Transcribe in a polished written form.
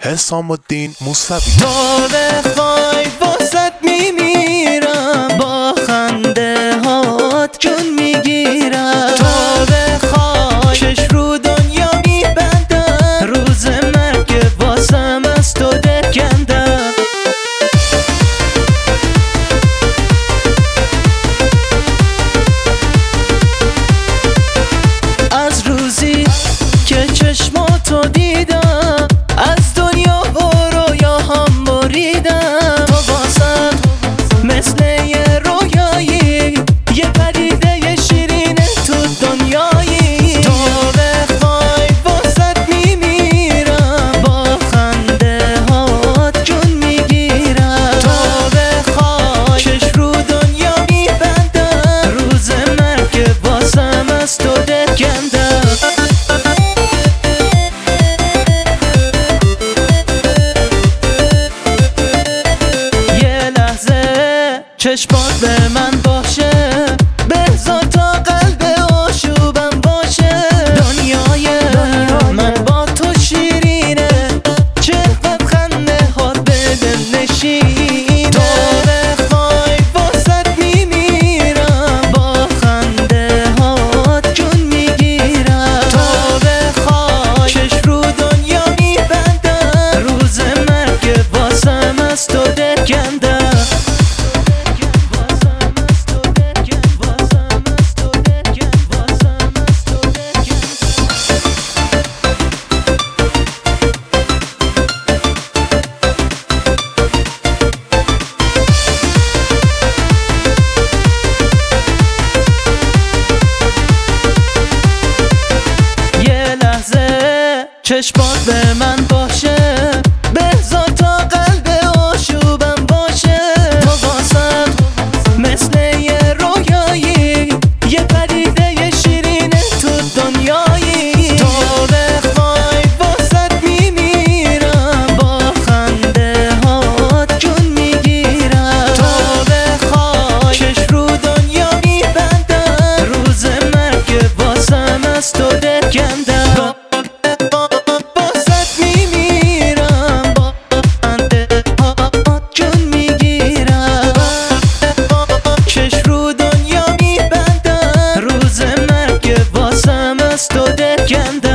حسام الدین موسوی. تو بخوای واسط میمیرم، با خنده هات جون میگیرم. تو بخوای چش رو دنیا میبندم، روز مرگ واسم از تو درکندم. از روزی که چشماتو دیدم، از دنیا و رویاهام بریدم. تو واسم مثل یه رویایی، یه پدیده شیرین تو دنیایی. تو بخوای واسط میمیرم، با خنده هات جون میگیرم. تو بخوای چش رو دنیا میبندم، روز مرگ واسم از تو درکندم. چشمات به من باشه، بذار تا قلب آشوبم باشه. دنیای من با تو شیرینه، چقدر خنده هات به دل نشینه. تو بخوای واسط میمیرم، با خنده هات جون میگیرم. تو بخوای چش رو دنیا میبندم، روز مرگ واسم از تو درکندم. چشمات به من باشه، بذار تا قلب آشوبم باشه. تو واسم مثل یه رویایی، یه پدیده شیرین تو دنیایی. تو بخوای واسط میمیرم، با خنده هات جون میگیرم. تو بخوای چش رو دنیا میبندم، روز مرگ واسم از تو درکندم. تو درکندم.